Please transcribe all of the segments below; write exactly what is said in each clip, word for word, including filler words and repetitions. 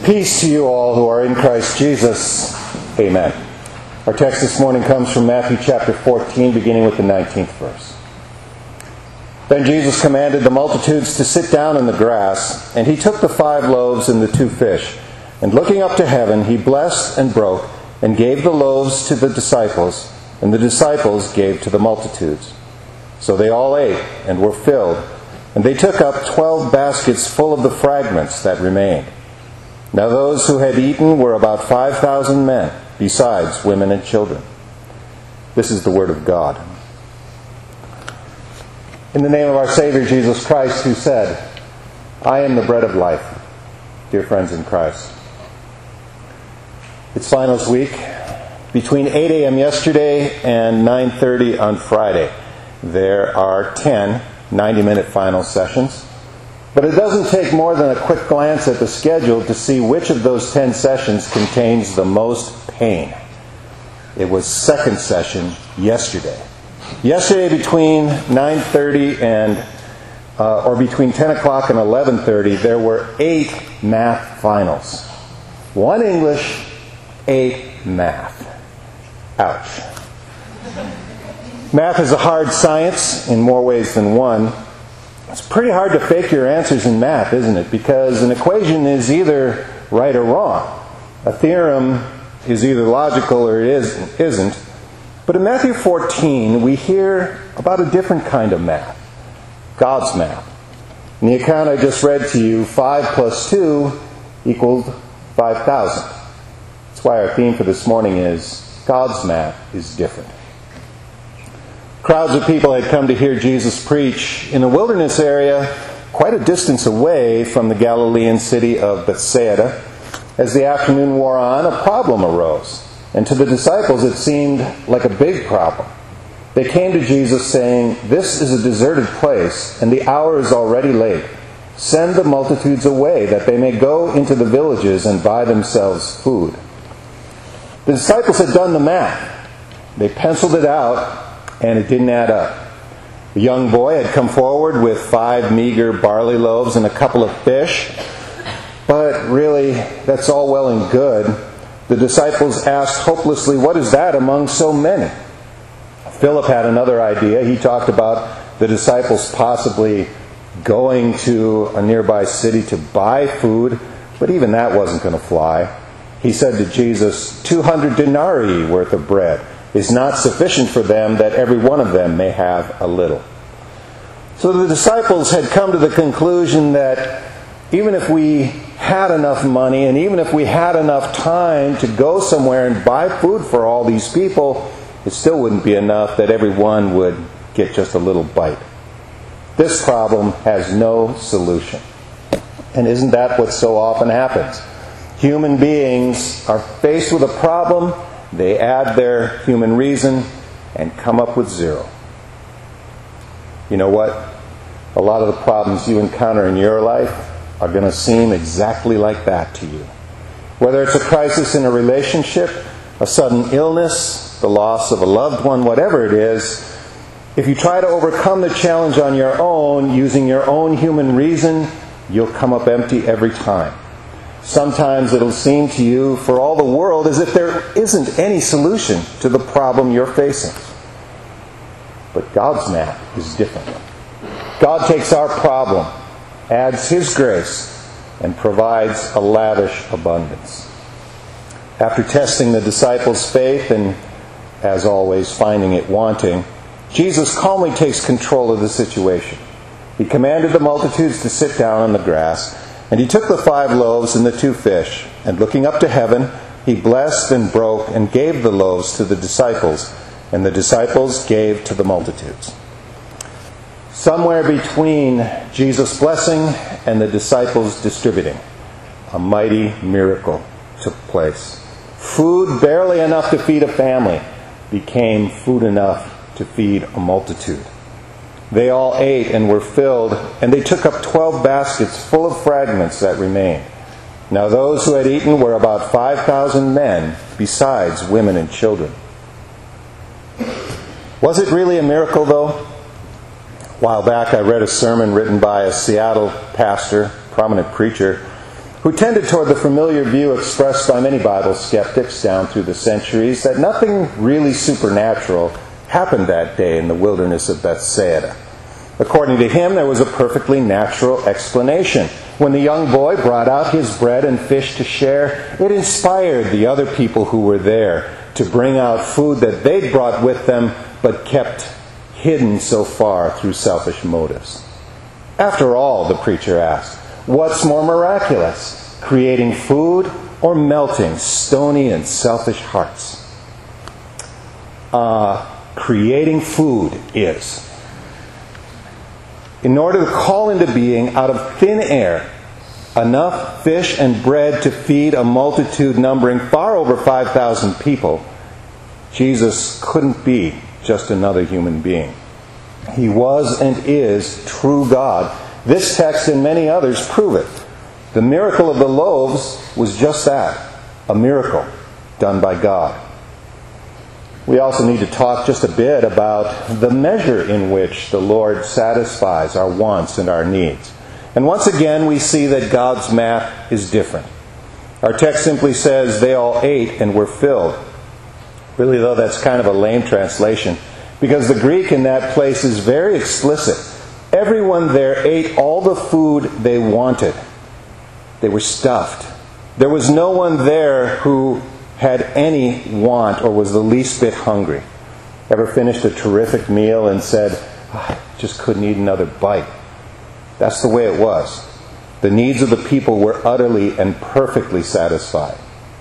Peace to you all who are in Christ Jesus. Amen. Our text this morning comes from Matthew chapter fourteen, beginning with the nineteenth verse. Then Jesus commanded the multitudes to sit down in the grass, and he took the five loaves and the two fish, and looking up to heaven, he blessed and broke, and gave the loaves to the disciples, and the disciples gave to the multitudes. So they all ate and were filled, and they took up twelve baskets full of the fragments that remained. Now those who had eaten were about five thousand men, besides women and children. This is the word of God. In the name of our Savior Jesus Christ, who said, I am the bread of life. Dear friends in Christ, it's finals week. Between eight a.m. yesterday and nine thirty on Friday, there are ten ninety-minute final sessions. But it doesn't take more than a quick glance at the schedule to see which of those ten sessions contains the most pain. It was second session yesterday. Yesterday between nine thirty and, uh, or between ten o'clock and eleven thirty, there were eight math finals. One English, eight math. Ouch. Math is a hard science in more ways than one. It's pretty hard to fake your answers in math, isn't it? Because an equation is either right or wrong. A theorem is either logical or it is, isn't. But in Matthew fourteen, we hear about a different kind of math. God's math. In the account I just read to you, five plus two equaled five thousand. That's why our theme for this morning is God's math is different. Crowds of people had come to hear Jesus preach in a wilderness area quite a distance away from the Galilean city of Bethsaida. As the afternoon wore on, a problem arose, and to the disciples it seemed like a big problem. They came to Jesus saying, This is a deserted place, and the hour is already late. Send the multitudes away, that they may go into the villages and buy themselves food. The disciples had done the math. They penciled it out, and it didn't add up. The young boy had come forward with five meager barley loaves and a couple of fish. But really, that's all well and good. The disciples asked hopelessly, what is that among so many? Philip had another idea. He talked about the disciples possibly going to a nearby city to buy food, but even that wasn't going to fly. He said to Jesus, two hundred denarii worth of bread is not sufficient for them, that every one of them may have a little. So the disciples had come to the conclusion that even if we had enough money and even if we had enough time to go somewhere and buy food for all these people, it still wouldn't be enough that everyone would get just a little bite. This problem has no solution. And isn't that what so often happens? Human beings are faced with a problem. They add their human reason and come up with zero. You know what? A lot of the problems you encounter in your life are going to seem exactly like that to you. Whether it's a crisis in a relationship, a sudden illness, the loss of a loved one, whatever it is, if you try to overcome the challenge on your own, using your own human reason, you'll come up empty every time. Sometimes it'll seem to you, for all the world, as if there isn't any solution to the problem you're facing. But God's math is different. God takes our problem, adds His grace, and provides a lavish abundance. After testing the disciples' faith and, as always, finding it wanting, Jesus calmly takes control of the situation. He commanded the multitudes to sit down on the grass, and He took the five loaves and the two fish, and looking up to heaven, He blessed and broke and gave the loaves to the disciples, and the disciples gave to the multitudes. Somewhere between Jesus' blessing and the disciples' distributing, a mighty miracle took place. Food barely enough to feed a family became food enough to feed a multitude. They all ate and were filled, and they took up twelve baskets full of fragments that remained. Now those who had eaten were about five thousand men, besides women and children. Was it really a miracle, though? A while back I read a sermon written by a Seattle pastor, prominent preacher, who tended toward the familiar view expressed by many Bible skeptics down through the centuries that nothing really supernatural happened that day in the wilderness of Bethsaida. According to him, there was a perfectly natural explanation. When the young boy brought out his bread and fish to share, it inspired the other people who were there to bring out food that they'd brought with them but kept hidden so far through selfish motives. After all, the preacher asked, what's more miraculous, creating food or melting stony and selfish hearts? Uh, creating food is. In order to call into being out of thin air enough fish and bread to feed a multitude numbering far over five thousand people, Jesus couldn't be just another human being. He was and is true God. This text and many others prove it. The miracle of the loaves was just that, a miracle done by God. We also need to talk just a bit about the measure in which the Lord satisfies our wants and our needs. And once again, we see that God's math is different. Our text simply says, they all ate and were filled. Really, though, that's kind of a lame translation, because the Greek in that place is very explicit. Everyone there ate all the food they wanted. They were stuffed. There was no one there who had any want or was the least bit hungry. Ever finished a terrific meal and said, oh, I just couldn't eat another bite? That's the way it was. The needs of the people were utterly and perfectly satisfied.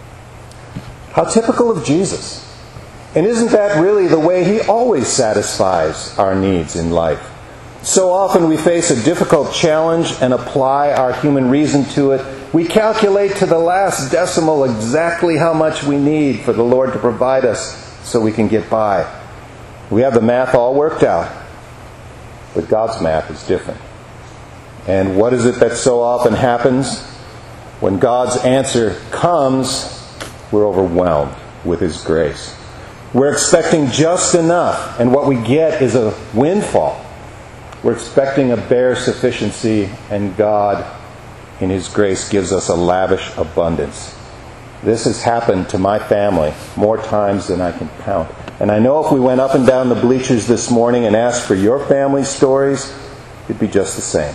How typical of Jesus. And isn't that really the way He always satisfies our needs in life? So often we face a difficult challenge and apply our human reason to it. We calculate to the last decimal exactly how much we need for the Lord to provide us so we can get by. We have the math all worked out. But God's math is different. And what is it that so often happens? When God's answer comes, we're overwhelmed with His grace. We're expecting just enough, and what we get is a windfall. We're expecting a bare sufficiency, and God, in His grace, gives us a lavish abundance. This has happened to my family more times than I can count. And I know if we went up and down the bleachers this morning and asked for your family stories, it'd be just the same.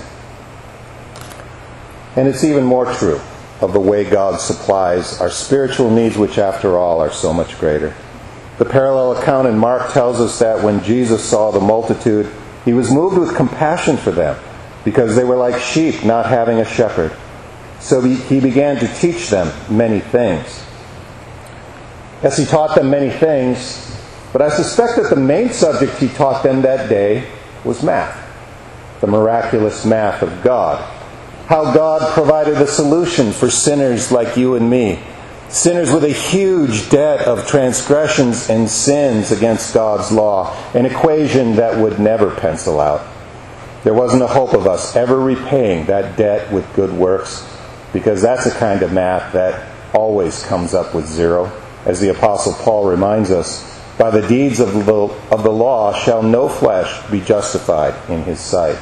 And it's even more true of the way God supplies our spiritual needs, which after all are so much greater. The parallel account in Mark tells us that when Jesus saw the multitude, He was moved with compassion for them, because they were like sheep not having a shepherd. So He began to teach them many things. Yes, He taught them many things, but I suspect that the main subject He taught them that day was math. The miraculous math of God. How God provided a solution for sinners like you and me. Sinners with a huge debt of transgressions and sins against God's law. An equation that would never pencil out. There wasn't a hope of us ever repaying that debt with good works, because that's a kind of math that always comes up with zero. As the Apostle Paul reminds us, by the deeds of the, of the law shall no flesh be justified in his sight.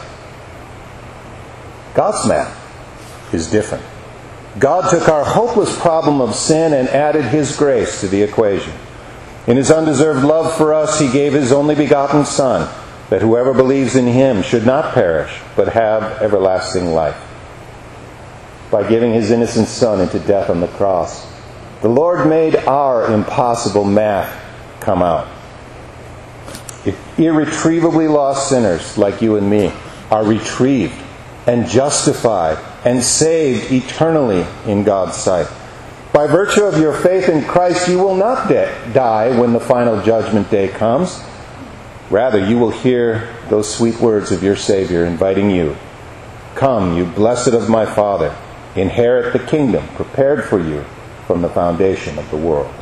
God's math is different. God took our hopeless problem of sin and added His grace to the equation. In His undeserved love for us, He gave His only begotten Son, that whoever believes in Him should not perish, but have everlasting life. By giving His innocent Son into death on the cross, the Lord made our impossible math come out. If irretrievably lost sinners like you and me are retrieved and justified and saved eternally in God's sight. By virtue of your faith in Christ, you will not de- die when the final judgment day comes. Rather, you will hear those sweet words of your Savior inviting you, "Come, you blessed of my Father, inherit the kingdom prepared for you from the foundation of the world."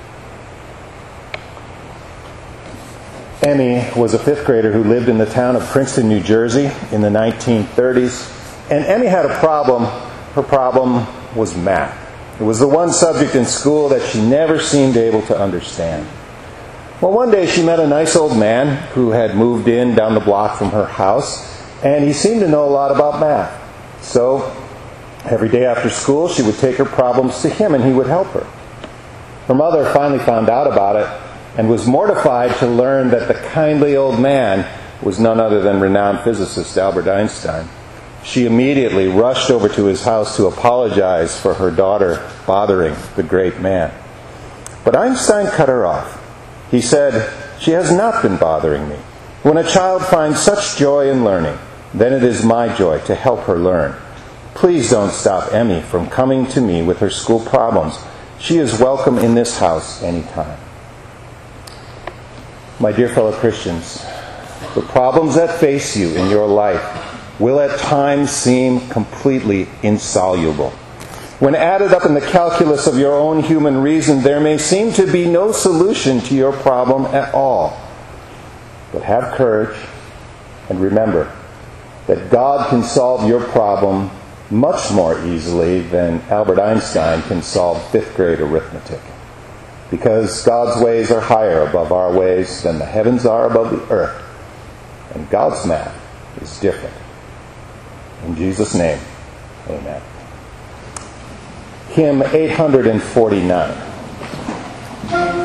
Emmy was a fifth grader who lived in the town of Princeton, New Jersey in the nineteen thirties. And Emmy had a problem. Her problem was math. It was the one subject in school that she never seemed able to understand. Well, one day she met a nice old man who had moved in down the block from her house, and he seemed to know a lot about math. So Every day after school, she would take her problems to him and he would help her. Her mother finally found out about it and was mortified to learn that the kindly old man was none other than renowned physicist Albert Einstein. She immediately rushed over to his house to apologize for her daughter bothering the great man. But Einstein cut her off. He said, "She has not been bothering me. When a child finds such joy in learning, then it is my joy to help her learn. Please don't stop Emmy from coming to me with her school problems. She is welcome in this house anytime." My dear fellow Christians, the problems that face you in your life will at times seem completely insoluble. When added up in the calculus of your own human reason, there may seem to be no solution to your problem at all. But have courage and remember that God can solve your problem much more easily than Albert Einstein can solve fifth grade arithmetic. Because God's ways are higher above our ways than the heavens are above the earth. And God's math is different. In Jesus' name, amen. Hymn eight forty-nine.